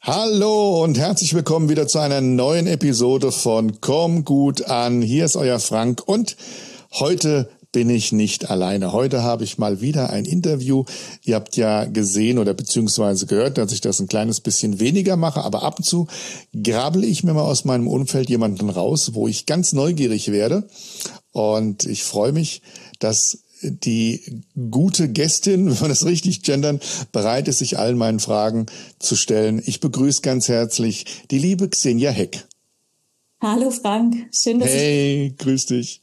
Hallo und herzlich willkommen wieder zu einer neuen Episode von Komm gut an. Hier ist euer Frank und heute bin ich nicht alleine. Heute habe ich mal wieder ein Interview. Ihr habt ja gesehen oder beziehungsweise gehört, dass ich das ein kleines bisschen weniger mache, aber ab und zu grabbel ich mir mal aus meinem Umfeld jemanden raus, wo ich ganz neugierig werde. Und ich freue mich, dass die gute Gästin, wenn wir das richtig gendern, bereit ist, sich allen meinen Fragen zu stellen. Ich begrüße ganz herzlich die liebe Xenia Heck. Hallo Frank, schön, dass Hey, grüß dich.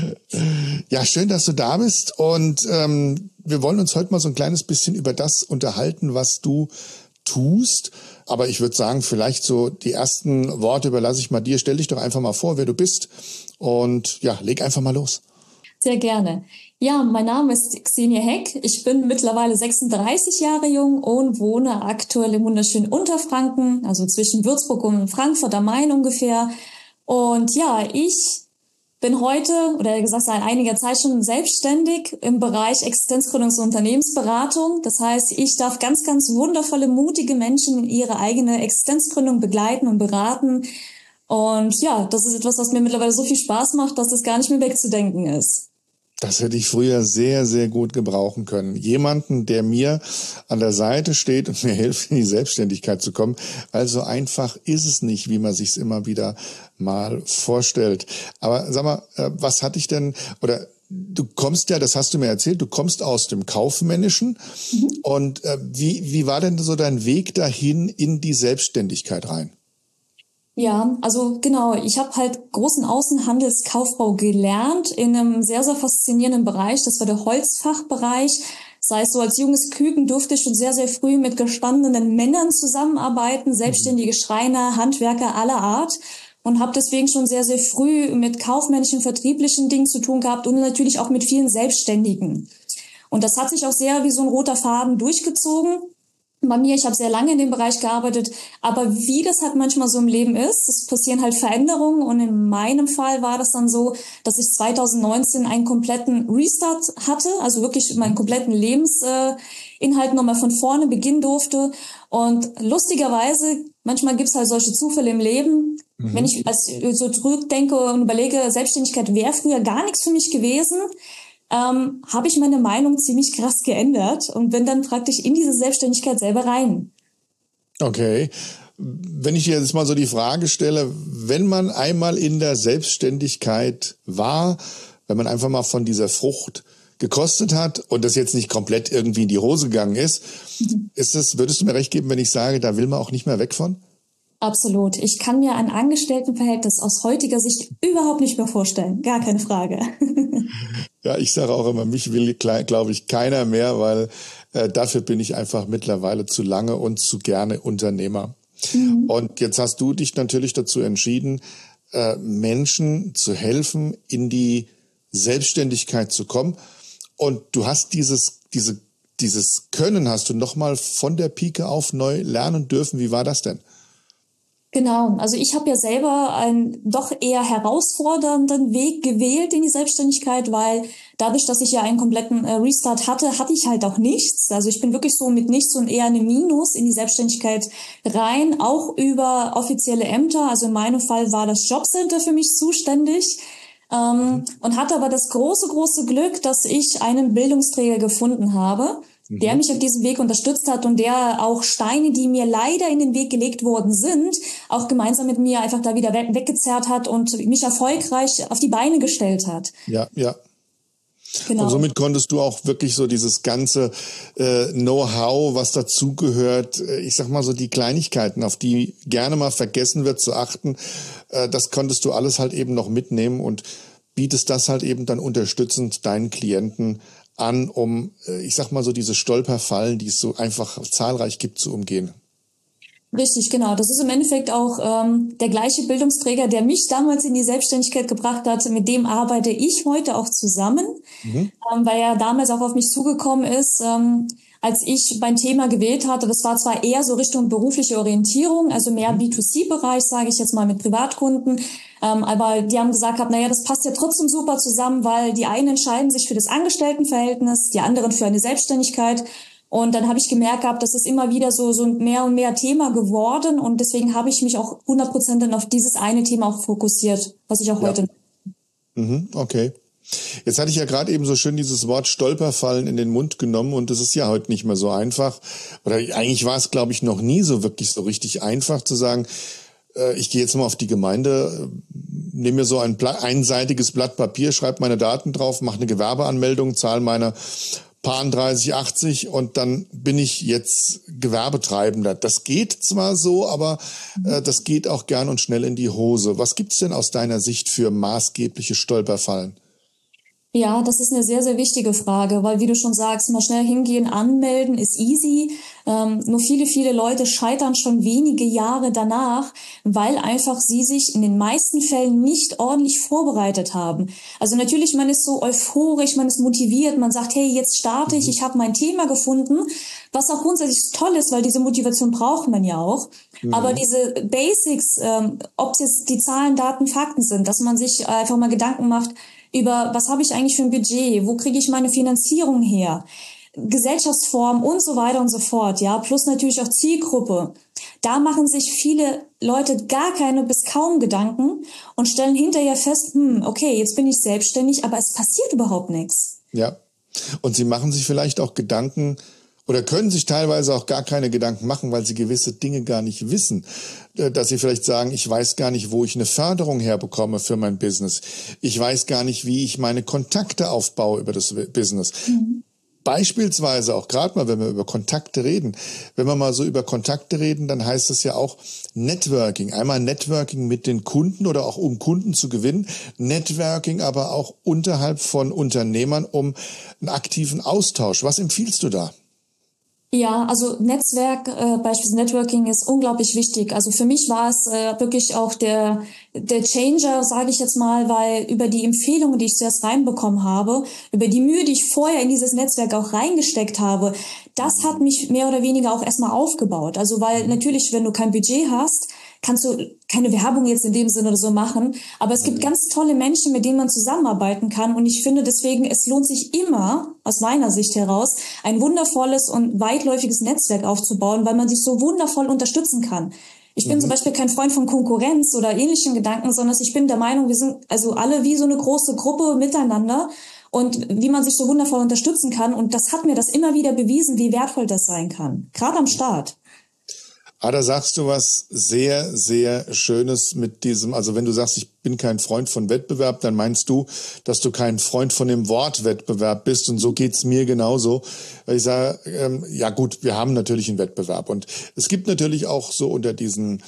Ja, schön, dass du da bist und wir wollen uns heute mal so ein kleines bisschen über das unterhalten, was du tust. Aber ich würde sagen, vielleicht so die ersten Worte überlasse ich mal dir. Stell dich doch einfach mal vor, wer du bist und ja, leg einfach mal los. Sehr gerne. Ja, mein Name ist Xenia Heck. Ich bin mittlerweile 36 Jahre jung und wohne aktuell im wunderschönen Unterfranken, also zwischen Würzburg und Frankfurt am Main ungefähr. Und ja, ich bin heute, oder gesagt seit einiger Zeit schon selbstständig im Bereich Existenzgründungs- und Unternehmensberatung. Das heißt, ich darf ganz, ganz wundervolle, mutige Menschen in ihre eigene Existenzgründung begleiten und beraten. Und ja, das ist etwas, was mir mittlerweile so viel Spaß macht, dass es gar nicht mehr wegzudenken ist. Das hätte ich früher sehr, sehr gut gebrauchen können. Jemanden, der mir an der Seite steht und mir hilft, in die Selbstständigkeit zu kommen. Weil so einfach ist es nicht, wie man sich's immer wieder mal vorstellt. Aber sag mal, was hatte ich denn, oder du kommst ja, das hast du mir erzählt, du kommst aus dem Kaufmännischen. Und wie war denn so dein Weg dahin in die Selbstständigkeit rein? Ja, also genau, ich habe halt großen Außenhandelskaufbau gelernt in einem sehr, sehr faszinierenden Bereich. Das war der Holzfachbereich. Das heißt, so als junges Küken durfte ich schon sehr, sehr früh mit gestandenen Männern zusammenarbeiten, selbstständige Schreiner, Handwerker aller Art. Und habe deswegen schon sehr, sehr früh mit kaufmännischen, vertrieblichen Dingen zu tun gehabt und natürlich auch mit vielen Selbstständigen. Und das hat sich auch sehr wie so ein roter Faden durchgezogen. Bei mir, ich habe sehr lange in dem Bereich gearbeitet, aber wie das halt manchmal so im Leben ist, es passieren halt Veränderungen und in meinem Fall war das dann so, dass ich 2019 einen kompletten Restart hatte, also wirklich meinen kompletten Lebensinhalt nochmal von vorne beginnen durfte und lustigerweise, manchmal gibt's halt solche Zufälle im Leben. Wenn ich so zurückdenke und überlege, Selbstständigkeit wäre früher gar nichts für mich gewesen, habe ich meine Meinung ziemlich krass geändert und bin dann praktisch in diese Selbstständigkeit selber rein. Okay. Wenn ich dir jetzt mal so die Frage stelle, wenn man einmal in der Selbstständigkeit war, wenn man einfach mal von dieser Frucht gekostet hat und das jetzt nicht komplett irgendwie in die Hose gegangen ist, würdest du mir recht geben, wenn ich sage, da will man auch nicht mehr weg von? Absolut. Ich kann mir ein Angestelltenverhältnis aus heutiger Sicht überhaupt nicht mehr vorstellen. Gar keine Frage. Ja, ich sage auch immer, mich will, glaube ich, keiner mehr, weil dafür bin ich einfach mittlerweile zu lange und zu gerne Unternehmer. Und jetzt hast du dich natürlich dazu entschieden, Menschen zu helfen, in die Selbstständigkeit zu kommen. Und du hast dieses Können hast du nochmal von der Pike auf neu lernen dürfen. Wie war das denn? Genau, also ich habe ja selber einen doch eher herausfordernden Weg gewählt in die Selbstständigkeit, weil dadurch, dass ich ja einen kompletten Restart hatte, hatte ich halt auch nichts. Also ich bin wirklich so mit nichts und eher einem Minus in die Selbstständigkeit rein, auch über offizielle Ämter. Also in meinem Fall war das Jobcenter für mich zuständig. Und hatte aber das große, große Glück, dass ich einen Bildungsträger gefunden habe, der mich auf diesem Weg unterstützt hat und der auch Steine, die mir leider in den Weg gelegt worden sind, auch gemeinsam mit mir einfach da wieder weggezerrt hat und mich erfolgreich auf die Beine gestellt hat. Ja, ja. Genau. Und somit konntest du auch wirklich so dieses ganze Know-how, was dazugehört, ich sag mal so die Kleinigkeiten, auf die gerne mal vergessen wird zu achten, das konntest du alles halt eben noch mitnehmen und bietest das halt eben dann unterstützend deinen Klienten an, um, ich sag mal so diese Stolperfallen, die es so einfach zahlreich gibt, zu umgehen. Richtig, genau. Das ist im Endeffekt auch der gleiche Bildungsträger, der mich damals in die Selbstständigkeit gebracht hat. Mit dem arbeite ich heute auch zusammen, weil er damals auch auf mich zugekommen ist, als ich mein Thema gewählt hatte. Das war zwar eher so Richtung berufliche Orientierung, also mehr B2C-Bereich, sage ich jetzt mal mit Privatkunden, aber die haben gesagt, naja, das passt ja trotzdem super zusammen, weil die einen entscheiden sich für das Angestelltenverhältnis, die anderen für eine Selbstständigkeit. Und dann habe ich gemerkt gehabt, das ist immer wieder so mehr und mehr Thema geworden. Und deswegen habe ich mich auch 100% dann auf dieses eine Thema auch fokussiert, was ich auch heute. Okay. Jetzt hatte ich ja gerade eben so schön dieses Wort Stolperfallen in den Mund genommen und es ist ja heute nicht mehr so einfach. Oder eigentlich war es, glaube ich, noch nie so wirklich so richtig einfach zu sagen, ich gehe jetzt mal auf die Gemeinde, nehme mir so ein einseitiges Blatt Papier, schreibe meine Daten drauf, mache eine Gewerbeanmeldung, zahle meine Pan 30,80 und dann bin ich jetzt Gewerbetreibender. Das geht zwar so, aber das geht auch gern und schnell in die Hose. Was gibt's denn aus deiner Sicht für maßgebliche Stolperfallen? Ja, das ist eine sehr, sehr wichtige Frage, weil wie du schon sagst, mal schnell hingehen, anmelden ist easy. Nur viele Leute scheitern schon wenige Jahre danach, weil einfach sie sich in den meisten Fällen nicht ordentlich vorbereitet haben. Also natürlich, man ist so euphorisch, man ist motiviert, man sagt, hey, jetzt starte ich habe mein Thema gefunden, was auch grundsätzlich toll ist, weil diese Motivation braucht man ja auch. Aber diese Basics, ob es jetzt die Zahlen, Daten, Fakten sind, dass man sich einfach mal Gedanken macht, über was habe ich eigentlich für ein Budget, wo kriege ich meine Finanzierung her, Gesellschaftsform und so weiter und so fort, ja, plus natürlich auch Zielgruppe. Da machen sich viele Leute gar keine bis kaum Gedanken und stellen hinterher fest, okay, jetzt bin ich selbstständig, aber es passiert überhaupt nichts. Ja, und sie machen sich vielleicht auch Gedanken, oder können sich teilweise auch gar keine Gedanken machen, weil sie gewisse Dinge gar nicht wissen. Dass sie vielleicht sagen, ich weiß gar nicht, wo ich eine Förderung herbekomme für mein Business. Ich weiß gar nicht, wie ich meine Kontakte aufbaue über das Business. Beispielsweise auch gerade mal, wenn wir über Kontakte reden. Wenn wir mal so über Kontakte reden, dann heißt es ja auch Networking. Einmal Networking mit den Kunden oder auch um Kunden zu gewinnen. Networking aber auch unterhalb von Unternehmern um einen aktiven Austausch. Was empfiehlst du da? Ja, also Netzwerk, beispielsweise Networking ist unglaublich wichtig. Also für mich war es wirklich auch der Changer, sage ich jetzt mal, weil über die Empfehlungen, die ich zuerst reinbekommen habe, über die Mühe, die ich vorher in dieses Netzwerk auch reingesteckt habe, das hat mich mehr oder weniger auch erstmal aufgebaut. Also weil natürlich, wenn du kein Budget hast, kannst du keine Werbung jetzt in dem Sinne oder so machen. Aber es gibt ganz tolle Menschen, mit denen man zusammenarbeiten kann. Und ich finde deswegen, es lohnt sich immer, aus meiner Sicht heraus, ein wundervolles und weitläufiges Netzwerk aufzubauen, weil man sich so wundervoll unterstützen kann. Ich bin zum Beispiel kein Freund von Konkurrenz oder ähnlichen Gedanken, sondern ich bin der Meinung, wir sind also alle wie so eine große Gruppe miteinander und wie man sich so wundervoll unterstützen kann. Und das hat mir das immer wieder bewiesen, wie wertvoll das sein kann. Gerade am Start. Da sagst du was sehr, sehr Schönes mit diesem, also wenn du sagst, ich bin kein Freund von Wettbewerb, dann meinst du, dass du kein Freund von dem Wort Wettbewerb bist und so geht's mir genauso. Weil ich sage, ja gut, wir haben natürlich einen Wettbewerb und es gibt natürlich auch so unter diesen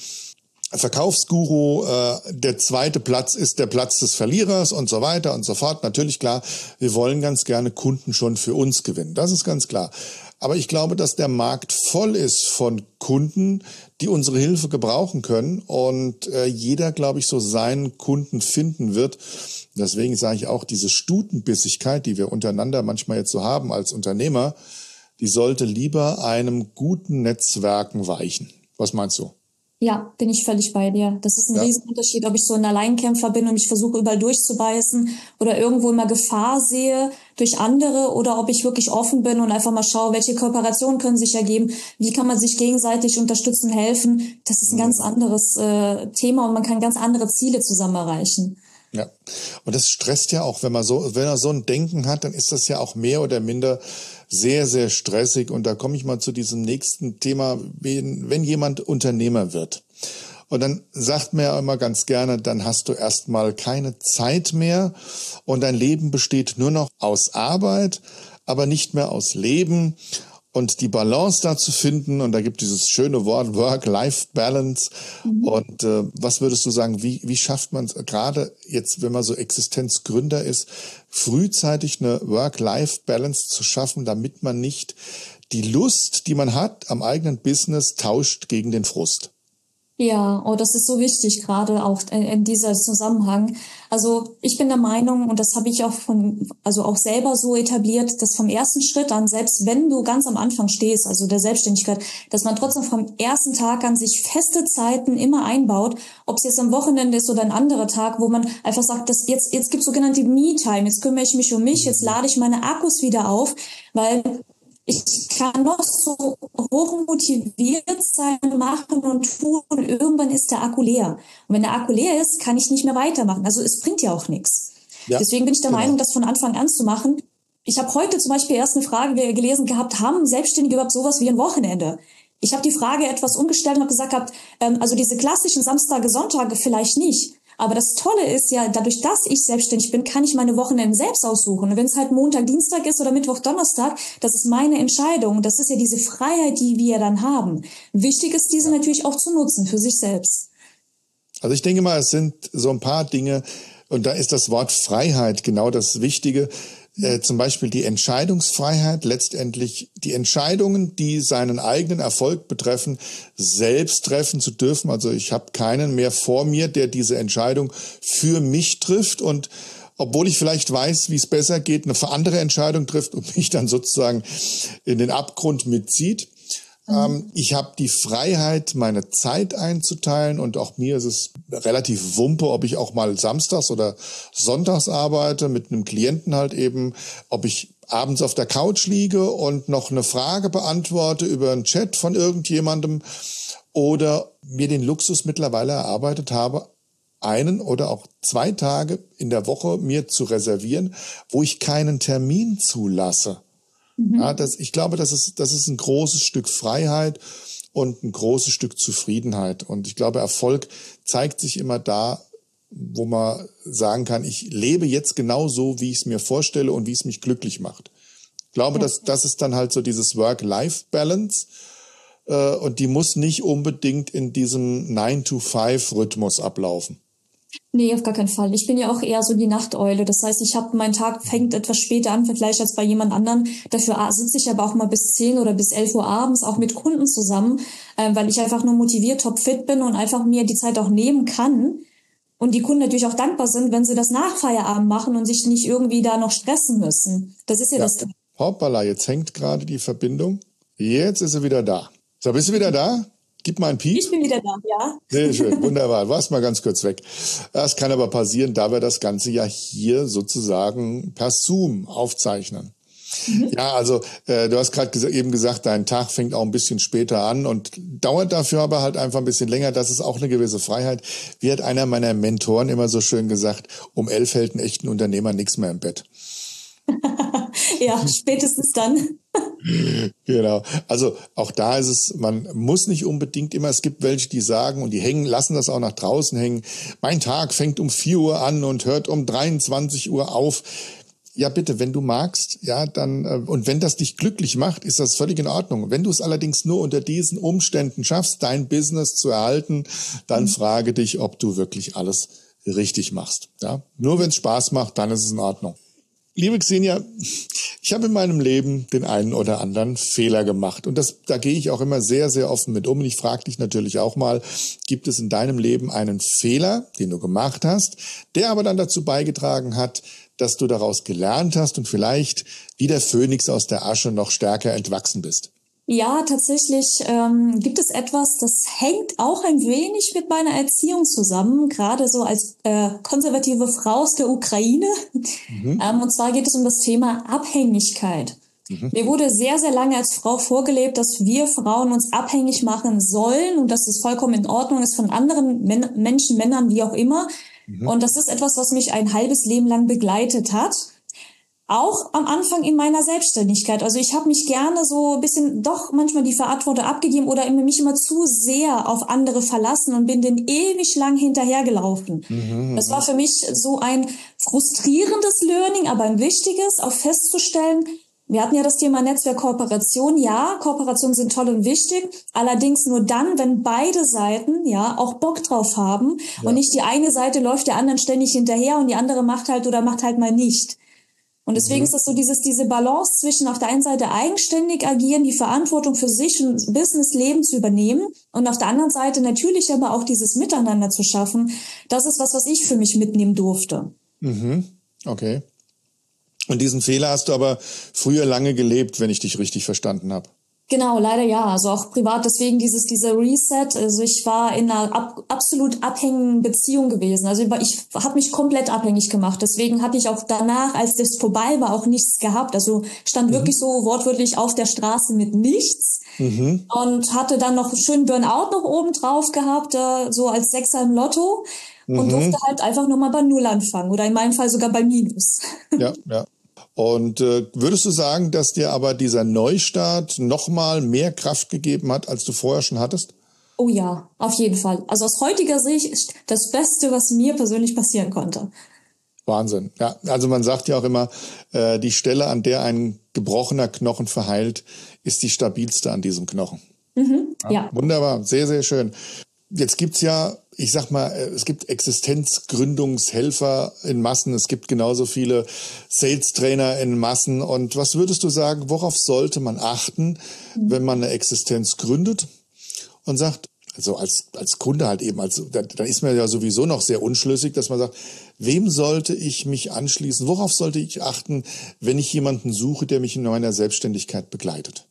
Verkaufsguru, der zweite Platz ist der Platz des Verlierers und so weiter und so fort. Natürlich klar, wir wollen ganz gerne Kunden schon für uns gewinnen, das ist ganz klar. Aber ich glaube, dass der Markt voll ist von Kunden, die unsere Hilfe gebrauchen können und jeder, glaube ich, so seinen Kunden finden wird. Deswegen sage ich auch, diese Stutenbissigkeit, die wir untereinander manchmal jetzt so haben als Unternehmer, die sollte lieber einem guten Netzwerken weichen. Was meinst du? Ja, bin ich völlig bei dir. Das ist ein Riesenunterschied, ob ich so ein Alleinkämpfer bin und ich versuche überall durchzubeißen oder irgendwo immer Gefahr sehe durch andere oder ob ich wirklich offen bin und einfach mal schaue, welche Kooperationen können sich ergeben, wie kann man sich gegenseitig unterstützen, helfen. Das ist ein ganz anderes Thema und man kann ganz andere Ziele zusammen erreichen. Ja, und das stresst ja auch, wenn er so ein Denken hat, dann ist das ja auch mehr oder minder sehr, sehr stressig. Und da komme ich mal zu diesem nächsten Thema, wenn jemand Unternehmer wird. Und dann sagt man ja immer ganz gerne, dann hast du erstmal keine Zeit mehr und dein Leben besteht nur noch aus Arbeit, aber nicht mehr aus Leben. Und die Balance da zu finden, und da gibt dieses schöne Wort Work-Life-Balance. Und was würdest du sagen, wie schafft man es gerade jetzt, wenn man so Existenzgründer ist, frühzeitig eine Work-Life-Balance zu schaffen, damit man nicht die Lust, die man hat am eigenen Business, tauscht gegen den Frust? Ja, das ist so wichtig, gerade auch in dieser Zusammenhang. Also ich bin der Meinung, und das habe ich auch auch selber so etabliert, dass vom ersten Schritt an, selbst wenn du ganz am Anfang stehst, also der Selbstständigkeit, dass man trotzdem vom ersten Tag an sich feste Zeiten immer einbaut, ob es jetzt am Wochenende ist oder ein anderer Tag, wo man einfach sagt, dass jetzt gibt es sogenannte Me-Time, jetzt kümmere ich mich um mich, jetzt lade ich meine Akkus wieder auf, weil Ich kann noch so hochmotiviert sein, machen und tun. Und irgendwann ist der Akku leer. Und wenn der Akku leer ist, kann ich nicht mehr weitermachen. Also es bringt ja auch nichts. Ja, Deswegen bin ich der genau. Meinung, das von Anfang an zu machen. Ich habe heute zum Beispiel erst eine Frage gelesen gehabt, haben Selbstständige überhaupt sowas wie ein Wochenende? Ich habe die Frage etwas umgestellt und habe gesagt, also diese klassischen Samstage, Sonntage vielleicht nicht. Aber das Tolle ist ja, dadurch, dass ich selbstständig bin, kann ich meine Wochenenden selbst aussuchen. Und wenn es halt Montag, Dienstag ist oder Mittwoch, Donnerstag, das ist meine Entscheidung. Das ist ja diese Freiheit, die wir dann haben. Wichtig ist, diese natürlich auch zu nutzen für sich selbst. Also ich denke mal, es sind so ein paar Dinge, und da ist das Wort Freiheit genau das Wichtige. Zum Beispiel die Entscheidungsfreiheit, letztendlich die Entscheidungen, die seinen eigenen Erfolg betreffen, selbst treffen zu dürfen. Also ich habe keinen mehr vor mir, der diese Entscheidung für mich trifft und obwohl ich vielleicht weiß, wie es besser geht, eine andere Entscheidung trifft und mich dann sozusagen in den Abgrund mitzieht. Ich habe die Freiheit, meine Zeit einzuteilen und auch mir ist es relativ wumpe, ob ich auch mal samstags oder sonntags arbeite mit einem Klienten halt eben, ob ich abends auf der Couch liege und noch eine Frage beantworte über einen Chat von irgendjemandem oder mir den Luxus mittlerweile erarbeitet habe, 1 oder auch 2 Tage in der Woche mir zu reservieren, wo ich keinen Termin zulasse. Ja, ich glaube, das ist ein großes Stück Freiheit und ein großes Stück Zufriedenheit. Und ich glaube, Erfolg zeigt sich immer da, wo man sagen kann, ich lebe jetzt genau so, wie ich es mir vorstelle und wie es mich glücklich macht. Ich glaube, das ist dann halt so dieses Work-Life-Balance. Und die muss nicht unbedingt in diesem 9-to-5-Rhythmus ablaufen. Nee, auf gar keinen Fall. Ich bin ja auch eher so die Nachteule. Das heißt, mein Tag fängt etwas später an, vielleicht als bei jemand anderem. Dafür sitze ich aber auch mal bis 10 oder bis 11 Uhr abends auch mit Kunden zusammen, weil ich einfach nur motiviert, topfit bin und einfach mir die Zeit auch nehmen kann. Und die Kunden natürlich auch dankbar sind, wenn sie das nach Feierabend machen und sich nicht irgendwie da noch stressen müssen. Das ist ja das. Hoppala, jetzt hängt gerade die Verbindung. Jetzt ist sie wieder da. So, bist du wieder da? Gib mal einen Piep. Ich bin wieder da, ja. Sehr schön, wunderbar. Warst mal ganz kurz weg. Das kann aber passieren, da wir das Ganze ja hier sozusagen per Zoom aufzeichnen. Ja, also du hast gerade eben gesagt, dein Tag fängt auch ein bisschen später an und dauert dafür aber halt einfach ein bisschen länger. Das ist auch eine gewisse Freiheit. Wie hat einer meiner Mentoren immer so schön gesagt, um 11 hält einen echten Unternehmer nichts mehr im Bett. Ja, spätestens dann. Genau. Also auch da ist es, man muss nicht unbedingt immer, es gibt welche, die sagen und die lassen das auch nach draußen hängen. Mein Tag fängt um 4 Uhr an und hört um 23 Uhr auf. Ja, bitte, wenn du magst, ja, dann, und wenn das dich glücklich macht, ist das völlig in Ordnung. Wenn du es allerdings nur unter diesen Umständen schaffst, dein Business zu erhalten, dann frage dich, ob du wirklich alles richtig machst. Ja, nur wenn es Spaß macht, dann ist es in Ordnung. Liebe Xenia, ich habe in meinem Leben den einen oder anderen Fehler gemacht und da gehe ich auch immer sehr, sehr offen mit um und ich frage dich natürlich auch mal, gibt es in deinem Leben einen Fehler, den du gemacht hast, der aber dann dazu beigetragen hat, dass du daraus gelernt hast und vielleicht wie der Phönix aus der Asche noch stärker entwachsen bist? Ja, tatsächlich gibt es etwas, das hängt auch ein wenig mit meiner Erziehung zusammen, gerade so als konservative Frau aus der Ukraine. Und zwar geht es um das Thema Abhängigkeit. Mir wurde sehr, sehr lange als Frau vorgelebt, dass wir Frauen uns abhängig machen sollen und dass es vollkommen in Ordnung ist von anderen Menschen, Männern, wie auch immer. Und das ist etwas, was mich ein halbes Leben lang begleitet hat. Auch am Anfang in meiner Selbstständigkeit. Also ich habe mich gerne so ein bisschen doch manchmal die Verantwortung abgegeben oder mich immer zu sehr auf andere verlassen und bin denen ewig lang hinterhergelaufen. Das war für mich so ein frustrierendes Learning, aber ein wichtiges, auch festzustellen, wir hatten ja das Thema Netzwerkkooperation. Ja, Kooperationen sind toll und wichtig, allerdings nur dann, wenn beide Seiten ja auch Bock drauf haben und nicht die eine Seite läuft der anderen ständig hinterher und die andere macht halt mal nicht. Und deswegen ist das so diese Balance zwischen auf der einen Seite eigenständig agieren, die Verantwortung für sich und Businessleben zu übernehmen und auf der anderen Seite natürlich aber auch dieses Miteinander zu schaffen. Das ist was ich für mich mitnehmen durfte. Okay. Und diesen Fehler hast du aber früher lange gelebt, wenn ich dich richtig verstanden habe. Genau, leider ja. Also auch privat, deswegen dieser Reset. Also ich war in einer absolut abhängigen Beziehung gewesen. Also ich habe mich komplett abhängig gemacht. Deswegen hatte ich auch danach, als das vorbei war, auch nichts gehabt. Also stand wirklich so wortwörtlich auf der Straße mit nichts. Und hatte dann noch einen schönen Burnout noch oben drauf gehabt, so als Sechser im Lotto. Und durfte halt einfach nochmal bei Null anfangen. Oder in meinem Fall sogar bei Minus. Ja, ja. Und würdest du sagen, dass dir aber dieser Neustart nochmal mehr Kraft gegeben hat, als du vorher schon hattest? Oh ja, auf jeden Fall. Also aus heutiger Sicht ist das Beste, was mir persönlich passieren konnte. Wahnsinn. Ja, also man sagt ja auch immer, die Stelle, an der ein gebrochener Knochen verheilt, ist die stabilste an diesem Knochen. Ja. Wunderbar, sehr, sehr schön. Jetzt gibt's ja, ich sag mal, es gibt Existenzgründungshelfer in Massen, es gibt genauso viele Sales-Trainer in Massen. Und was würdest du sagen, worauf sollte man achten, wenn man eine Existenz gründet und sagt, also als Kunde halt eben, dann ist man ja sowieso noch sehr unschlüssig, dass man sagt, wem sollte ich mich anschließen, worauf sollte ich achten, wenn ich jemanden suche, der mich in meiner Selbstständigkeit begleitet?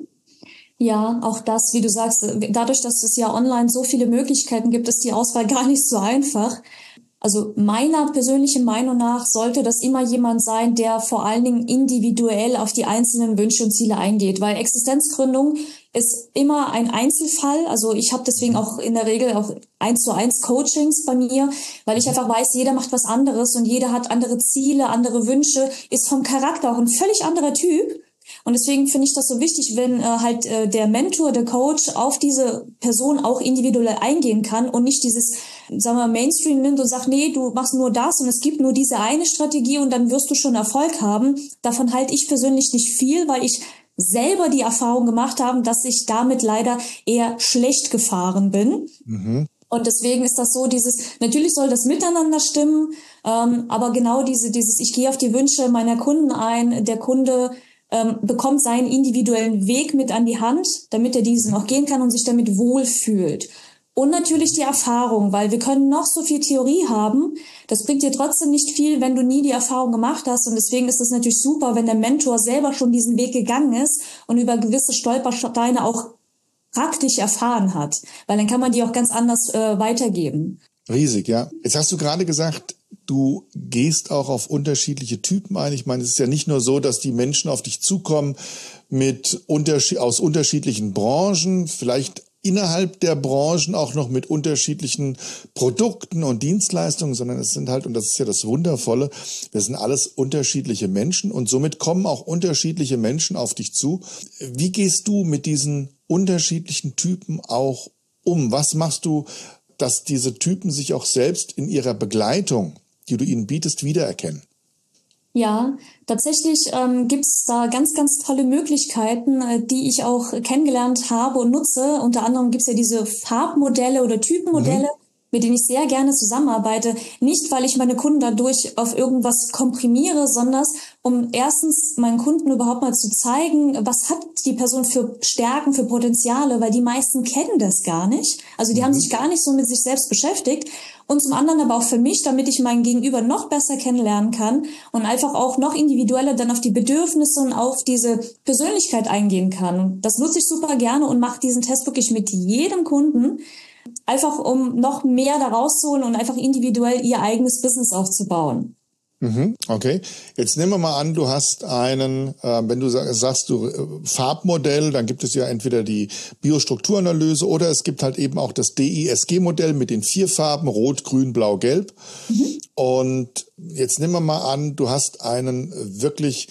Ja, auch das, wie du sagst, dadurch, dass es ja online so viele Möglichkeiten gibt, ist die Auswahl gar nicht so einfach. Also meiner persönlichen Meinung nach sollte das immer jemand sein, der vor allen Dingen individuell auf die einzelnen Wünsche und Ziele eingeht, weil Existenzgründung ist immer ein Einzelfall. Also ich habe deswegen auch in der Regel auch 1:1 Coachings bei mir, weil ich einfach weiß, jeder macht was anderes und jeder hat andere Ziele, andere Wünsche, ist vom Charakter auch ein völlig anderer Typ. Und deswegen finde ich das so wichtig, wenn der Mentor, der Coach auf diese Person auch individuell eingehen kann und nicht dieses, sagen wir, Mainstream nimmt und sagt, nee, du machst nur das und es gibt nur diese eine Strategie und dann wirst du schon Erfolg haben. Davon halte ich persönlich nicht viel, weil ich selber die Erfahrung gemacht habe, dass ich damit leider eher schlecht gefahren bin. Und deswegen ist das so, natürlich soll das miteinander stimmen, aber genau ich gehe auf die Wünsche meiner Kunden ein, der Kunde bekommt seinen individuellen Weg mit an die Hand, damit er diesen auch gehen kann und sich damit wohlfühlt. Und natürlich die Erfahrung, weil wir können noch so viel Theorie haben, das bringt dir trotzdem nicht viel, wenn du nie die Erfahrung gemacht hast. Und deswegen ist es natürlich super, wenn der Mentor selber schon diesen Weg gegangen ist und über gewisse Stolpersteine auch praktisch erfahren hat, weil dann kann man die auch ganz anders weitergeben. Riesig, ja. Jetzt hast du gerade gesagt, du gehst auch auf unterschiedliche Typen ein. Ich meine, es ist ja nicht nur so, dass die Menschen auf dich zukommen aus unterschiedlichen Branchen, vielleicht innerhalb der Branchen auch noch mit unterschiedlichen Produkten und Dienstleistungen, sondern es sind halt, und das ist ja das Wundervolle, wir sind alles unterschiedliche Menschen und somit kommen auch unterschiedliche Menschen auf dich zu. Wie gehst du mit diesen unterschiedlichen Typen auch um? Was machst du, dass diese Typen sich auch selbst in ihrer Begleitung, die du ihnen bietest, wiedererkennen? Ja, tatsächlich gibt's da ganz, ganz tolle Möglichkeiten, die ich auch kennengelernt habe und nutze. Unter anderem gibt's ja diese Farbmodelle oder Typenmodelle, mit denen ich sehr gerne zusammenarbeite. Nicht, weil ich meine Kunden dadurch auf irgendwas komprimiere, sondern um erstens meinen Kunden überhaupt mal zu zeigen, was hat die Person für Stärken, für Potenziale, weil die meisten kennen das gar nicht. Also die haben sich gar nicht so mit sich selbst beschäftigt. Und zum anderen aber auch für mich, damit ich meinen Gegenüber noch besser kennenlernen kann und einfach auch noch individueller dann auf die Bedürfnisse und auf diese Persönlichkeit eingehen kann. Das nutze ich super gerne und mache diesen Test wirklich mit jedem Kunden, einfach um noch mehr da rauszuholen und einfach individuell ihr eigenes Business aufzubauen. Okay, jetzt nehmen wir mal an, du hast wenn du sagst, Farbmodell, dann gibt es ja entweder die Biostrukturanalyse oder es gibt halt eben auch das DISG-Modell mit den 4 Farben, Rot, Grün, Blau, Gelb. Und jetzt nehmen wir mal an, du hast einen wirklich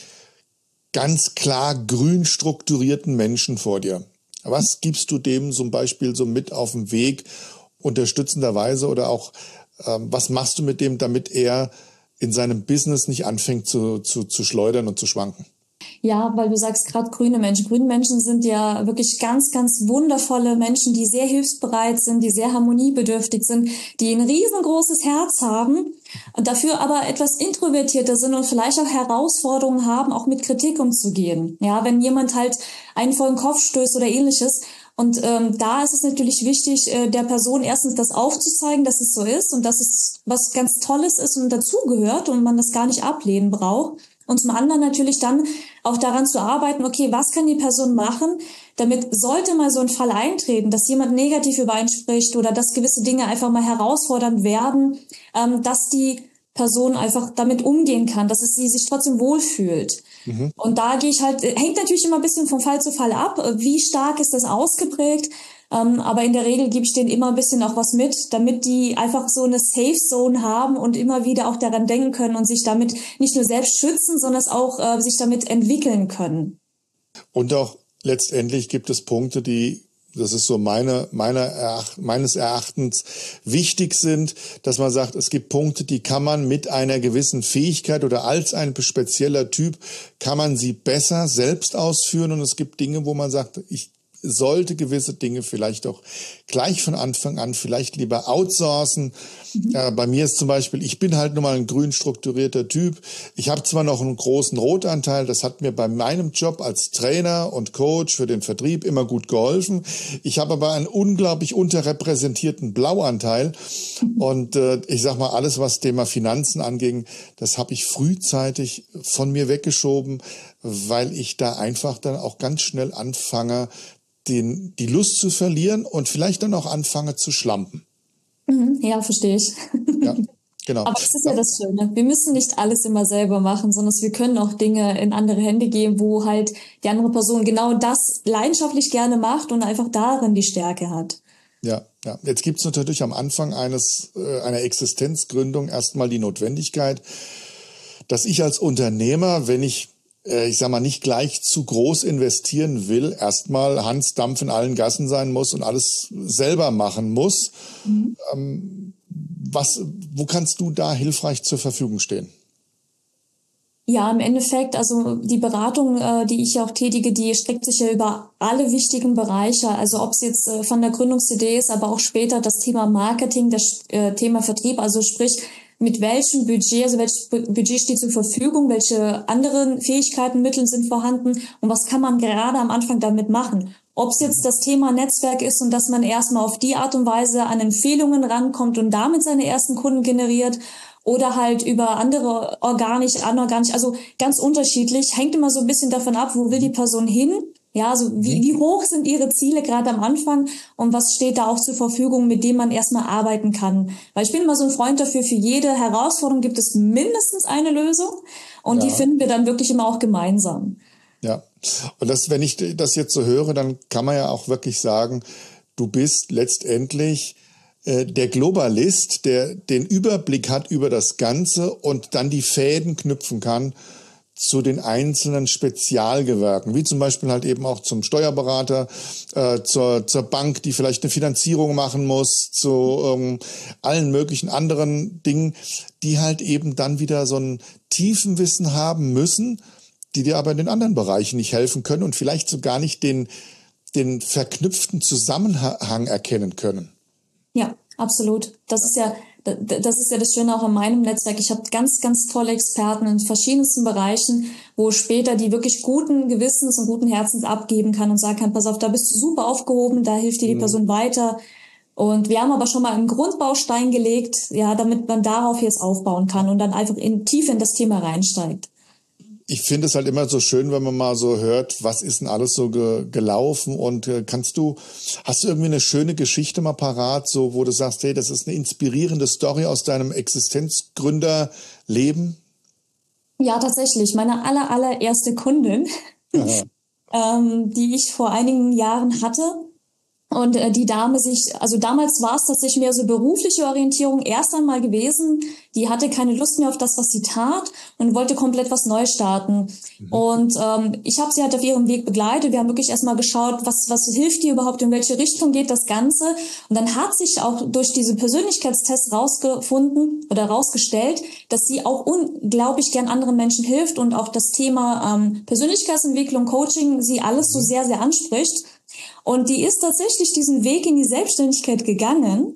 ganz klar grün strukturierten Menschen vor dir. Was gibst du dem zum Beispiel so mit auf den Weg, unterstützenderweise oder auch, was machst du mit dem, damit er in seinem Business nicht anfängt zu schleudern und zu schwanken? Ja, weil du sagst gerade grüne Menschen. Grüne Menschen sind ja wirklich ganz, ganz wundervolle Menschen, die sehr hilfsbereit sind, die sehr harmoniebedürftig sind, die ein riesengroßes Herz haben und dafür aber etwas introvertierter sind und vielleicht auch Herausforderungen haben, auch mit Kritik umzugehen. Ja, wenn jemand halt einen vor den Kopf stößt oder ähnliches. Und da ist es natürlich wichtig, der Person erstens das aufzuzeigen, dass es so ist und dass es was ganz Tolles ist und dazugehört und man das gar nicht ablehnen braucht. Und zum anderen natürlich dann auch daran zu arbeiten, okay, was kann die Person machen, damit sollte mal so ein Fall eintreten, dass jemand negativ über einen spricht oder dass gewisse Dinge einfach mal herausfordernd werden, dass die Person einfach damit umgehen kann, dass sie sich trotzdem wohlfühlt. Und da gehe ich halt, hängt natürlich immer ein bisschen von Fall zu Fall ab, wie stark ist das ausgeprägt, aber in der Regel gebe ich denen immer ein bisschen auch was mit, damit die einfach so eine Safe Zone haben und immer wieder auch daran denken können und sich damit nicht nur selbst schützen, sondern es auch sich damit entwickeln können. Und auch letztendlich gibt es Punkte, die, das ist so meines Erachtens wichtig sind, dass man sagt, es gibt Punkte, die kann man mit einer gewissen Fähigkeit oder als ein spezieller Typ, kann man sie besser selbst ausführen. Und es gibt Dinge, wo man sagt, ich sollte gewisse Dinge vielleicht auch gleich von Anfang an vielleicht lieber outsourcen. Bei mir ist zum Beispiel, ich bin halt nun mal ein grün strukturierter Typ. Ich habe zwar noch einen großen Rotanteil, das hat mir bei meinem Job als Trainer und Coach für den Vertrieb immer gut geholfen. Ich habe aber einen unglaublich unterrepräsentierten Blauanteil. Und ich sag mal, alles, was Thema Finanzen anging, das habe ich frühzeitig von mir weggeschoben, weil ich da einfach dann auch ganz schnell anfange, die Lust zu verlieren und vielleicht dann auch anfange zu schlampen. Ja, verstehe ich. Ja, genau. Aber das ist ja das Schöne. Wir müssen nicht alles immer selber machen, sondern wir können auch Dinge in andere Hände geben, wo halt die andere Person genau das leidenschaftlich gerne macht und einfach darin die Stärke hat. Ja. Jetzt gibt es natürlich am Anfang einer Existenzgründung erstmal die Notwendigkeit, dass ich als Unternehmer, wenn ich sag mal, nicht gleich zu groß investieren will, erstmal Hansdampf in allen Gassen sein muss und alles selber machen muss. Wo kannst du da hilfreich zur Verfügung stehen? Ja, im Endeffekt, also die Beratung, die ich auch tätige, die streckt sich ja über alle wichtigen Bereiche. Also ob es jetzt von der Gründungsidee ist, aber auch später das Thema Marketing, das Thema Vertrieb, also sprich, mit welchem Budget, also welches Budget steht zur Verfügung, welche anderen Fähigkeiten, Mittel sind vorhanden und was kann man gerade am Anfang damit machen. Ob es jetzt das Thema Netzwerk ist und dass man erstmal auf die Art und Weise an Empfehlungen rankommt und damit seine ersten Kunden generiert oder halt über andere anorganisch, also ganz unterschiedlich, hängt immer so ein bisschen davon ab, wo will die Person hin. Ja, also wie hoch sind ihre Ziele gerade am Anfang und was steht da auch zur Verfügung, mit dem man erstmal arbeiten kann. Weil ich bin immer so ein Freund dafür, für jede Herausforderung gibt es mindestens eine Lösung und die finden wir dann wirklich immer auch gemeinsam. Ja, und wenn ich das jetzt so höre, dann kann man ja auch wirklich sagen, du bist letztendlich der Globalist, der den Überblick hat über das Ganze und dann die Fäden knüpfen kann zu den einzelnen Spezialgewerken, wie zum Beispiel halt eben auch zum Steuerberater, zur Bank, die vielleicht eine Finanzierung machen muss, zu allen möglichen anderen Dingen, die halt eben dann wieder so ein tiefen Wissen haben müssen, die dir aber in den anderen Bereichen nicht helfen können und vielleicht so gar nicht den verknüpften Zusammenhang erkennen können. Ja, absolut. Das ist ja das Schöne auch in meinem Netzwerk. Ich habe ganz, ganz tolle Experten in verschiedensten Bereichen, wo später die wirklich guten Gewissens und guten Herzens abgeben kann und sagen kann, pass auf, da bist du super aufgehoben, da hilft dir die Person weiter. Und wir haben aber schon mal einen Grundbaustein gelegt, ja, damit man darauf jetzt aufbauen kann und dann einfach tief in das Thema reinsteigt. Ich finde es halt immer so schön, wenn man mal so hört, was ist denn alles so gelaufen und hast du irgendwie eine schöne Geschichte mal parat, so wo du sagst, hey, das ist eine inspirierende Story aus deinem Existenzgründerleben? Ja, tatsächlich. Meine allererste Kundin, die ich vor einigen Jahren hatte. Und die Dame damals war es tatsächlich mehr so berufliche Orientierung erst einmal gewesen. Die hatte keine Lust mehr auf das, was sie tat und wollte komplett was neu starten. Und ich habe sie halt auf ihrem Weg begleitet. Wir haben wirklich erstmal geschaut, was hilft ihr überhaupt, in welche Richtung geht das Ganze. Und dann hat sich auch durch diese Persönlichkeitstests rausgestellt, dass sie auch unglaublich gern anderen Menschen hilft und auch das Thema Persönlichkeitsentwicklung, Coaching, sie alles so sehr, sehr anspricht. Und die ist tatsächlich diesen Weg in die Selbstständigkeit gegangen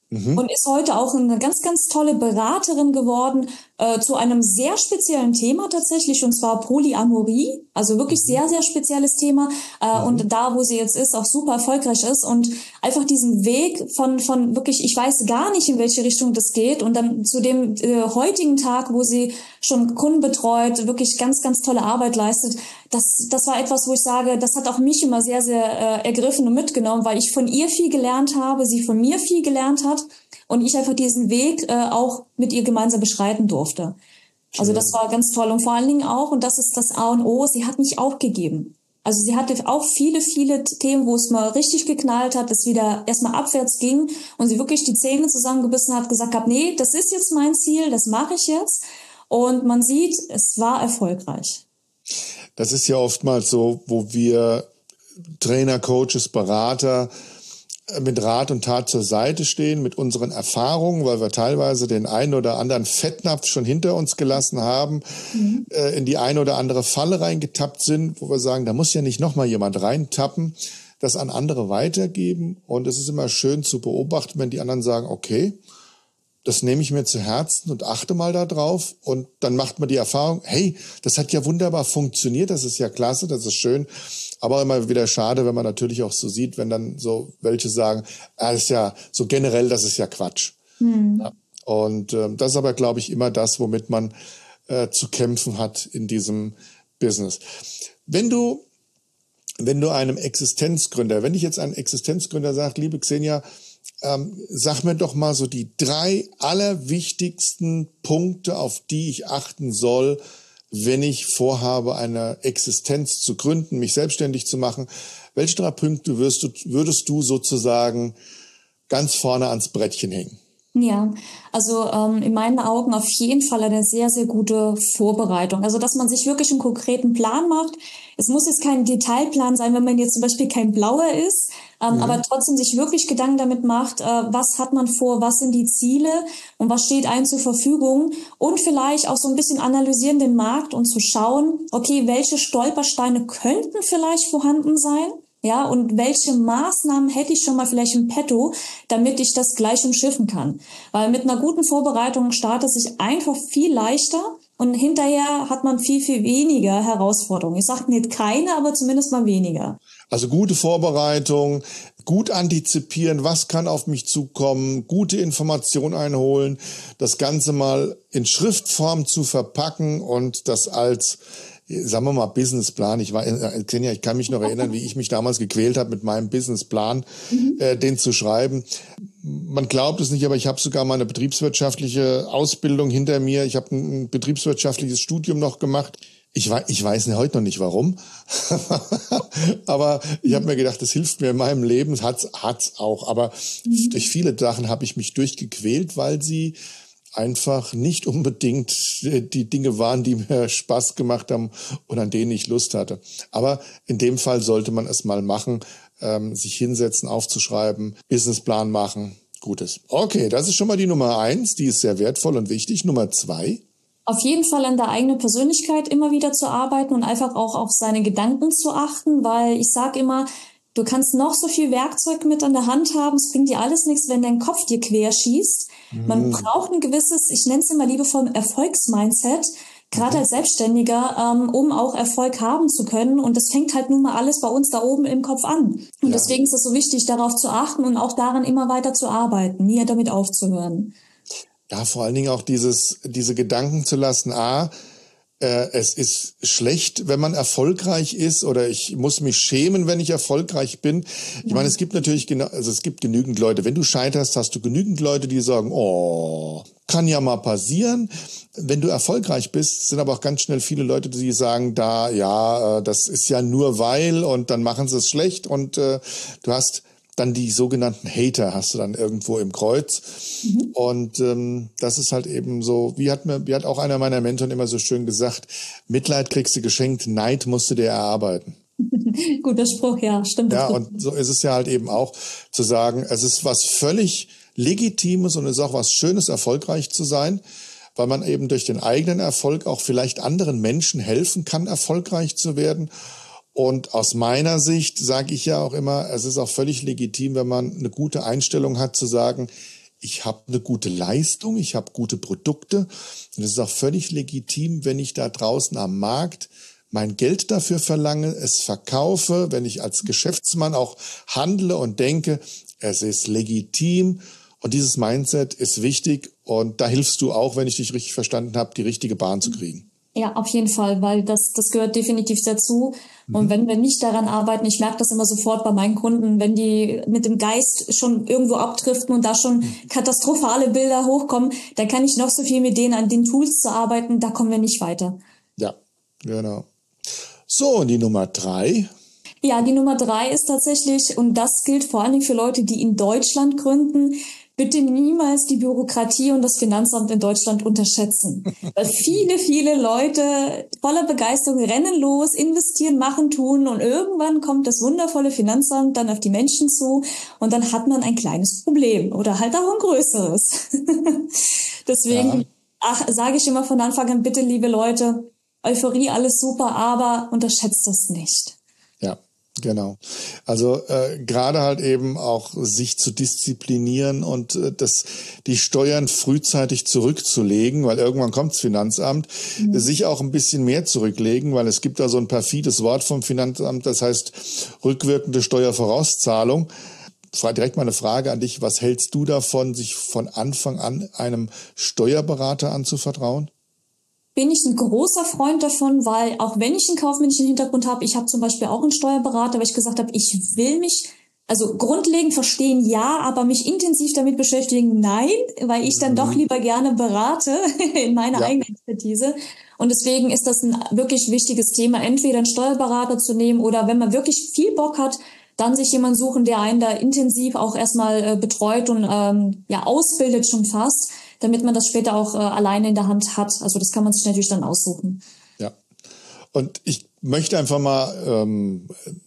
und ist heute auch eine ganz, ganz tolle Beraterin geworden zu einem sehr speziellen Thema tatsächlich, und zwar Polyamorie. Also wirklich sehr, sehr spezielles Thema. Und da, wo sie jetzt ist, auch super erfolgreich ist. Und einfach diesen Weg von wirklich, ich weiß gar nicht, in welche Richtung das geht. Und dann zu dem heutigen Tag, wo sie schon Kunden betreut, wirklich ganz, ganz tolle Arbeit leistet. Das war etwas, wo ich sage, das hat auch mich immer sehr, sehr ergriffen und mitgenommen, weil ich von ihr viel gelernt habe, sie von mir viel gelernt hat und ich einfach diesen Weg auch mit ihr gemeinsam beschreiten durfte. Also das war ganz toll. Und vor allen Dingen auch, und das ist das A und O, sie hat nicht aufgegeben. Also sie hatte auch viele, viele Themen, wo es mal richtig geknallt hat, es wieder erstmal abwärts ging und sie wirklich die Zähne zusammengebissen hat, gesagt hat, nee, das ist jetzt mein Ziel, das mache ich jetzt. Und man sieht, es war erfolgreich. Das ist ja oftmals so, wo wir Trainer, Coaches, Berater mit Rat und Tat zur Seite stehen, mit unseren Erfahrungen, weil wir teilweise den einen oder anderen Fettnapf schon hinter uns gelassen haben, in die eine oder andere Falle reingetappt sind, wo wir sagen, da muss ja nicht nochmal jemand reintappen, das an andere weitergeben. Und es ist immer schön zu beobachten, wenn die anderen sagen, okay, das nehme ich mir zu Herzen und achte mal da drauf. Und dann macht man die Erfahrung, hey, das hat ja wunderbar funktioniert, das ist ja klasse, das ist schön. Aber immer wieder schade, wenn man natürlich auch so sieht, wenn dann so welche sagen, das ist ja so generell, das ist ja Quatsch. Ja. Und das ist aber, glaube ich, immer das, womit man zu kämpfen hat in diesem Business. Wenn du einem Existenzgründer, wenn ich jetzt einen Existenzgründer sage, liebe Xenia, sag mir doch mal so die 3 allerwichtigsten Punkte, auf die ich achten soll, wenn ich vorhabe, eine Existenz zu gründen, mich selbstständig zu machen. Welche 3 Punkte würdest du sozusagen ganz vorne ans Brettchen hängen? Ja, also in meinen Augen auf jeden Fall eine sehr, sehr gute Vorbereitung. Also dass man sich wirklich einen konkreten Plan macht. Es muss jetzt kein Detailplan sein, wenn man jetzt zum Beispiel kein Blauer ist, aber trotzdem sich wirklich Gedanken damit macht, was hat man vor, was sind die Ziele und was steht einem zur Verfügung, und vielleicht auch so ein bisschen analysieren den Markt und zu schauen, okay, welche Stolpersteine könnten vielleicht vorhanden sein? Ja, und welche Maßnahmen hätte ich schon mal vielleicht im Petto, damit ich das gleich umschiffen kann? Weil mit einer guten Vorbereitung startet es sich einfach viel leichter und hinterher hat man viel, viel weniger Herausforderungen. Ich sage nicht keine, aber zumindest mal weniger. Also gute Vorbereitung, gut antizipieren, was kann auf mich zukommen, gute Informationen einholen, das Ganze mal in Schriftform zu verpacken und das als, sagen wir mal, Businessplan. Xenia, ich kann mich noch erinnern, wie ich mich damals gequält habe mit meinem Businessplan, den zu schreiben. Man glaubt es nicht, aber ich habe sogar mal eine betriebswirtschaftliche Ausbildung hinter mir. Ich habe ein betriebswirtschaftliches Studium noch gemacht. Ich weiß heute noch nicht warum, aber ich habe mir gedacht, das hilft mir in meinem Leben, hat's auch. Aber durch viele Sachen habe ich mich durchgequält, weil sie einfach nicht unbedingt die Dinge waren, die mir Spaß gemacht haben und an denen ich Lust hatte. Aber in dem Fall sollte man es mal machen, sich hinsetzen, aufzuschreiben, Businessplan machen, Gutes. Okay, das ist schon mal die Nummer 1, die ist sehr wertvoll und wichtig. Nummer 2. Auf jeden Fall an der eigenen Persönlichkeit immer wieder zu arbeiten und einfach auch auf seine Gedanken zu achten, weil ich sage immer, du kannst noch so viel Werkzeug mit an der Hand haben, es bringt dir alles nichts, wenn dein Kopf dir quer schießt. Man braucht ein gewisses, ich nenne es immer liebevoll Erfolgsmindset, gerade als Selbstständiger, um auch Erfolg haben zu können. Und das fängt halt nun mal alles bei uns da oben im Kopf an. Und deswegen ist es so wichtig, darauf zu achten und auch daran immer weiter zu arbeiten, nie damit aufzuhören. Ja, vor allen Dingen auch diese Gedanken zu lassen, es ist schlecht, wenn man erfolgreich ist, oder ich muss mich schämen, wenn ich erfolgreich bin. Ich meine, es gibt natürlich es gibt genügend Leute. Wenn du scheiterst, hast du genügend Leute, die sagen, oh, kann ja mal passieren. Wenn du erfolgreich bist, sind aber auch ganz schnell viele Leute, die sagen, das ist ja nur weil, und dann machen sie es schlecht, und du hast dann die sogenannten Hater, hast du dann irgendwo im Kreuz. Und das ist halt eben so, wie hat auch einer meiner Mentoren immer so schön gesagt, Mitleid kriegst du geschenkt, Neid musst du dir erarbeiten. Guter Spruch, ja, stimmt. Ja, und so ist es ja halt eben auch, zu sagen, es ist was völlig Legitimes und es ist auch was Schönes, erfolgreich zu sein, weil man eben durch den eigenen Erfolg auch vielleicht anderen Menschen helfen kann, erfolgreich zu werden. Und aus meiner Sicht sage ich ja auch immer, es ist auch völlig legitim, wenn man eine gute Einstellung hat, zu sagen, ich habe eine gute Leistung, ich habe gute Produkte und es ist auch völlig legitim, wenn ich da draußen am Markt mein Geld dafür verlange, es verkaufe, wenn ich als Geschäftsmann auch handle und denke, es ist legitim und dieses Mindset ist wichtig und da hilfst du auch, wenn ich dich richtig verstanden habe, die richtige Bahn zu kriegen. Ja, auf jeden Fall, weil das gehört definitiv dazu. Und wenn wir nicht daran arbeiten, ich merke das immer sofort bei meinen Kunden, wenn die mit dem Geist schon irgendwo abdriften und da schon katastrophale Bilder hochkommen, dann kann ich noch so viel mit denen an den Tools zu arbeiten, da kommen wir nicht weiter. Ja, genau. So, und die Nummer 3. Ja, die Nummer 3 ist tatsächlich, und das gilt vor allen Dingen für Leute, die in Deutschland gründen, bitte niemals die Bürokratie und das Finanzamt in Deutschland unterschätzen. Weil viele Leute voller Begeisterung rennen los, investieren, machen, tun und irgendwann kommt das wundervolle Finanzamt dann auf die Menschen zu und dann hat man ein kleines Problem oder halt auch ein größeres. Deswegen sage ich immer von Anfang an, bitte liebe Leute, Euphorie, alles super, aber unterschätzt das nicht. Ja. Genau. Also gerade halt eben auch sich zu disziplinieren und die Steuern frühzeitig zurückzulegen, weil irgendwann kommt das Finanzamt, sich auch ein bisschen mehr zurücklegen, weil es gibt da so ein perfides Wort vom Finanzamt, das heißt rückwirkende Steuervorauszahlung. Direkt mal eine Frage an dich, was hältst du davon, sich von Anfang an einem Steuerberater anzuvertrauen? Bin ich ein großer Freund davon, weil auch wenn ich einen kaufmännischen Hintergrund habe, ich habe zum Beispiel auch einen Steuerberater, weil ich gesagt habe, ich will mich, also grundlegend verstehen ja, aber mich intensiv damit beschäftigen nein, weil ich dann doch lieber gerne berate in meiner eigenen Expertise. Und deswegen ist das ein wirklich wichtiges Thema, entweder einen Steuerberater zu nehmen oder wenn man wirklich viel Bock hat, dann sich jemanden suchen, der einen da intensiv auch erstmal betreut und ausbildet schon fast, damit man das später auch alleine in der Hand hat. Also das kann man sich natürlich dann aussuchen. Ja, und ich möchte einfach mal,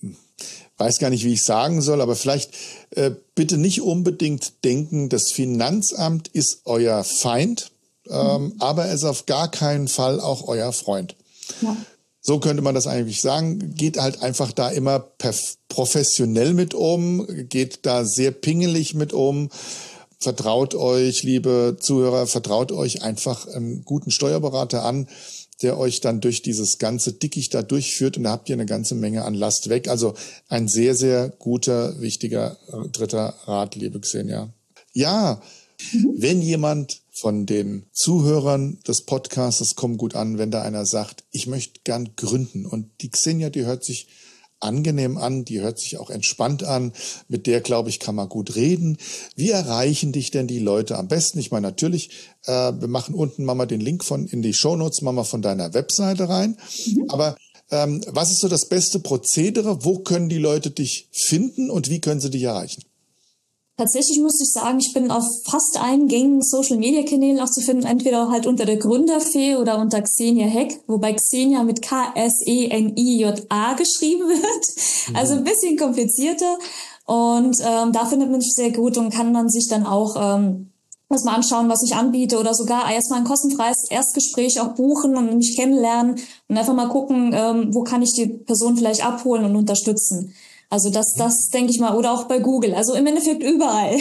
weiß gar nicht, wie ich sagen soll, aber vielleicht bitte nicht unbedingt denken, das Finanzamt ist euer Feind, aber es ist auf gar keinen Fall auch euer Freund. Ja. So könnte man das eigentlich sagen. Geht halt einfach da immer professionell mit um, geht da sehr pingelig mit um. Vertraut euch, liebe Zuhörer, vertraut euch einfach einen guten Steuerberater an, der euch dann durch dieses ganze Dickicht da durchführt und da habt ihr eine ganze Menge an Last weg. Also ein sehr, sehr guter, wichtiger dritter Rat, liebe Xenia. Ja, wenn jemand von den Zuhörern des Podcasts kommt gut an, wenn da einer sagt, ich möchte gern gründen und die Xenia, die hört sich angenehm an, die hört sich auch entspannt an, mit der, glaube ich, kann man gut reden. Wie erreichen dich denn die Leute am besten? Ich meine, natürlich, wir machen unten mal den Link in die Shownotes, machen wir von deiner Webseite rein, aber was ist so das beste Prozedere? Wo können die Leute dich finden und wie können sie dich erreichen? Tatsächlich muss ich sagen, ich bin auf fast allen gängigen Social-Media-Kanälen auch zu finden, entweder halt unter der Gründerfee oder unter Xenia Heck, wobei Xenia mit K-S-E-N-I-J-A geschrieben wird, also ein bisschen komplizierter und da findet man mich sehr gut und kann man sich dann auch erstmal anschauen, was ich anbiete oder sogar erstmal ein kostenfreies Erstgespräch auch buchen und mich kennenlernen und einfach mal gucken, wo kann ich die Person vielleicht abholen und unterstützen. Also das denke ich mal, oder auch bei Google, also im Endeffekt überall.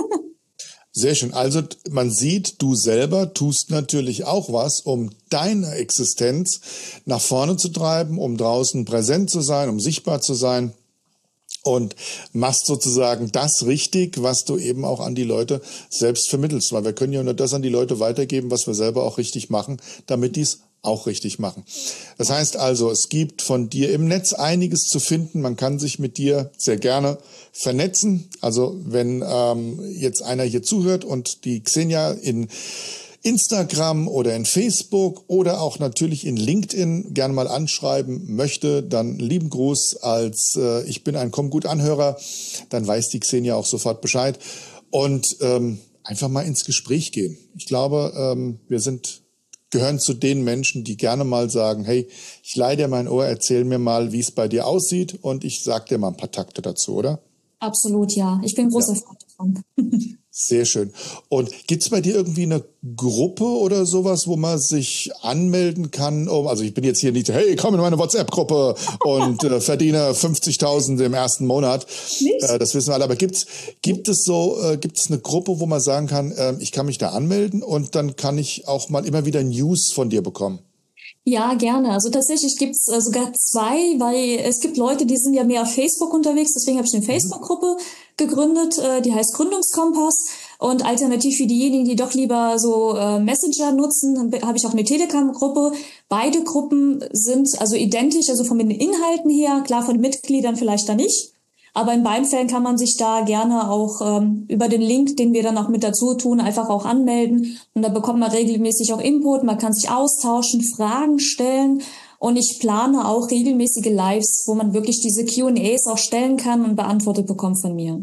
Sehr schön. Also man sieht, du selber tust natürlich auch was, um deine Existenz nach vorne zu treiben, um draußen präsent zu sein, um sichtbar zu sein und machst sozusagen das richtig, was du eben auch an die Leute selbst vermittelst. Weil wir können ja nur das an die Leute weitergeben, was wir selber auch richtig machen, damit die es auch richtig machen. Das heißt also, es gibt von dir im Netz einiges zu finden. Man kann sich mit dir sehr gerne vernetzen. Also wenn jetzt einer hier zuhört und die Xenia in Instagram oder in Facebook oder auch natürlich in LinkedIn gerne mal anschreiben möchte, dann lieben Gruß als ich bin ein Komm-Gut-Anhörer, dann weiß die Xenia auch sofort Bescheid und einfach mal ins Gespräch gehen. Ich glaube, wir gehören zu den Menschen, die gerne mal sagen, hey, ich leihe dir mein Ohr, erzähl mir mal, wie es bei dir aussieht und ich sag dir mal ein paar Takte dazu, oder? Absolut, ja. Ich bin großer Freund davon. Sehr schön. Und gibt's bei dir irgendwie eine Gruppe oder sowas, wo man sich anmelden kann? Also ich bin jetzt hier nicht, hey, komm in meine WhatsApp-Gruppe und verdiene 50.000 im ersten Monat. Das wissen wir alle. Aber gibt es eine Gruppe, wo man sagen kann, ich kann mich da anmelden und dann kann ich auch mal immer wieder News von dir bekommen? Ja, gerne. Also tatsächlich gibt's sogar zwei, weil es gibt Leute, die sind ja mehr auf Facebook unterwegs. Deswegen habe ich eine Facebook-Gruppe gegründet, die heißt Gründungskompass. Und alternativ für diejenigen, die doch lieber so Messenger nutzen, habe ich auch eine Telegram-Gruppe. Beide Gruppen sind also identisch, also von den Inhalten her, klar von den Mitgliedern vielleicht da nicht. Aber in beiden Fällen kann man sich da gerne auch über den Link, den wir dann auch mit dazu tun, einfach auch anmelden. Und da bekommt man regelmäßig auch Input, man kann sich austauschen, Fragen stellen. Und ich plane auch regelmäßige Lives, wo man wirklich diese Q&As auch stellen kann und beantwortet bekommt von mir.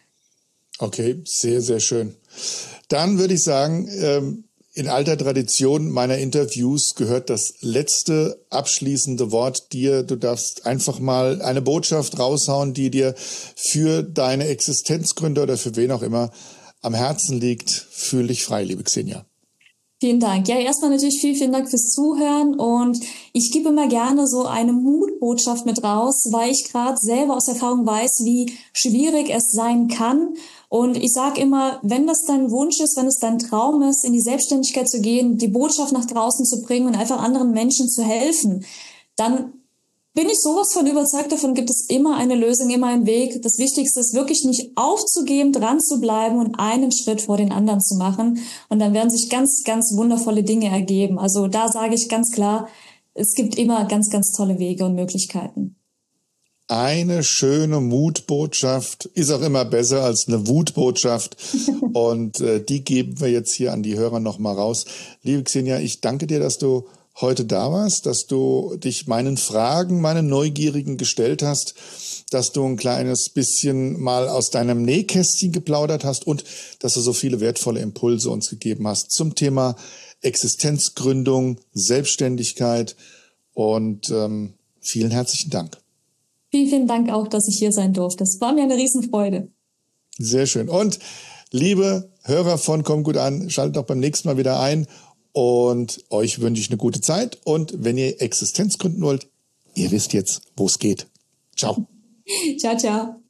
Okay, sehr, sehr schön. Dann würde ich sagen, in alter Tradition meiner Interviews gehört das letzte abschließende Wort dir. Du darfst einfach mal eine Botschaft raushauen, die dir für deine Existenzgründer oder für wen auch immer am Herzen liegt. Fühl dich frei, liebe Xenia. Vielen Dank. Ja, erstmal natürlich vielen Dank fürs Zuhören und ich gebe immer gerne so eine Mutbotschaft mit raus, weil ich gerade selber aus Erfahrung weiß, wie schwierig es sein kann. Und ich sage immer, wenn das dein Wunsch ist, wenn es dein Traum ist, in die Selbstständigkeit zu gehen, die Botschaft nach draußen zu bringen und einfach anderen Menschen zu helfen, dann bin ich sowas von überzeugt, davon gibt es immer eine Lösung, immer einen Weg. Das Wichtigste ist wirklich nicht aufzugeben, dran zu bleiben und einen Schritt vor den anderen zu machen. Und dann werden sich ganz, ganz wundervolle Dinge ergeben. Also da sage ich ganz klar, es gibt immer ganz, ganz tolle Wege und Möglichkeiten. Eine schöne Mutbotschaft ist auch immer besser als eine Wutbotschaft. Und die geben wir jetzt hier an die Hörer nochmal raus. Liebe Xenia, ich danke dir, dass du heute da warst, dass du dich meinen Fragen, meinen Neugierigen gestellt hast, dass du ein kleines bisschen mal aus deinem Nähkästchen geplaudert hast und dass du so viele wertvolle Impulse uns gegeben hast zum Thema Existenzgründung, Selbstständigkeit und vielen herzlichen Dank. Vielen Dank auch, dass ich hier sein durfte. Es war mir eine Riesenfreude. Sehr schön. Und liebe Hörer von Komm gut an, schaltet doch beim nächsten Mal wieder ein. Und euch wünsche ich eine gute Zeit. Und wenn ihr Existenz gründen wollt, ihr wisst jetzt, wo es geht. Ciao. Ciao, ciao.